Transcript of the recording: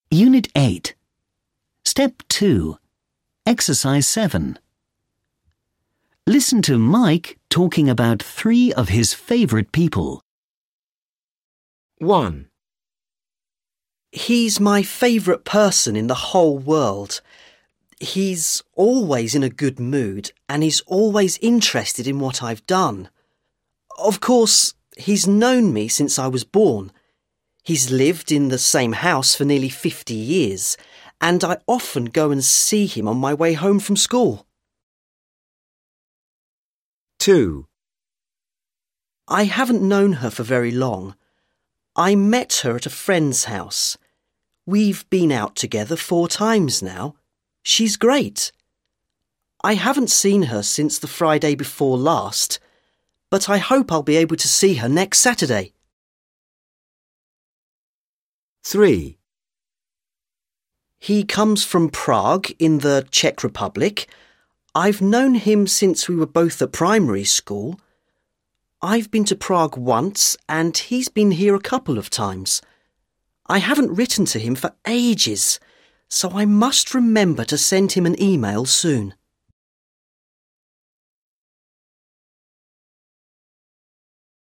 Unit 8. Step 2. Exercise 7. Listen to Mike talking about 3 of his favourite people. 1. He's my favourite person in the whole world. He's always in a good mood and he's always interested in what I've done. Of course, he's known me since I was born. He's lived in the same house for nearly 50 years and I often go and see him on my way home from school. 2. I haven't known her for very long. I met her at a friend's house. We've been out together 4 times now. She's great. I haven't seen her since the Friday before last, but I hope I'll be able to see her next Saturday. 3. He comes from Prague in the Czech Republic. I've known him since we were both at primary school. I've been to Prague once and he's been here a couple of times. I haven't written to him for ages, so I must remember to send him an email soon.